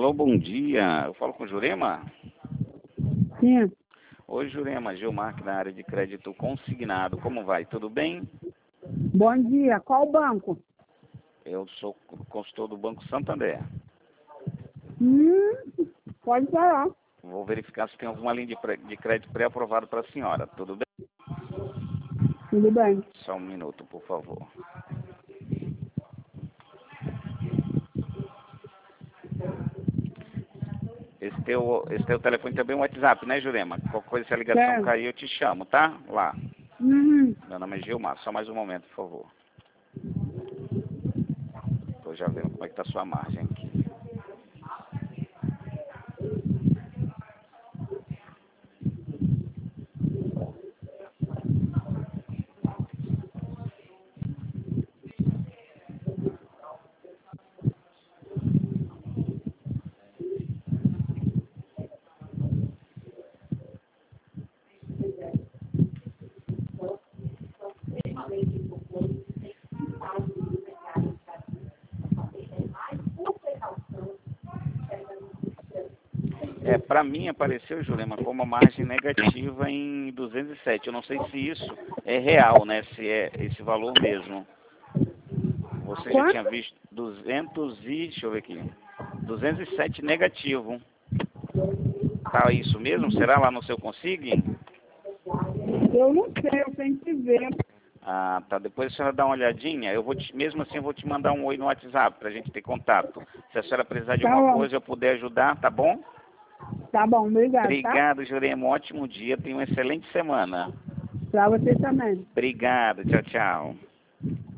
Alô, bom dia. Eu falo com o Jurema? Sim. Oi, Jurema. Gilmar, aqui na área de crédito consignado. Como vai? Tudo bem? Bom dia. Qual banco? Eu sou consultor do Banco Santander. Pode falar. Vou verificar se tem alguma linha de crédito pré-aprovado para a senhora. Tudo bem? Tudo bem. Só um minuto, por favor. Esse teu telefone também é um WhatsApp, né, Jurema? Qualquer coisa, se a ligação Certo. cair, eu te chamo, tá? Lá. Uhum. Meu nome é Gilmar. Só mais um momento, por favor. Tô já vendo como é que tá a sua margem aqui. Para mim apareceu, Jurema, como uma margem negativa em 207. Eu não sei se isso é real, né? Se é esse valor mesmo. Você já tinha Quanto? visto 200 e... deixa eu ver aqui. 207 negativo. Tá isso mesmo? Será lá no seu consigne? Eu não sei, eu tenho que ver. Ah, tá. Depois a senhora dá uma olhadinha. Mesmo assim, eu vou te mandar um oi no WhatsApp pra gente ter contato. Se a senhora precisar de Tá alguma bom. coisa, eu puder ajudar, tá bom? Tá bom, obrigado, tá? Obrigado, Jurema. Um ótimo dia. Tenha uma excelente semana. Pra você também. Obrigado. Tchau, tchau.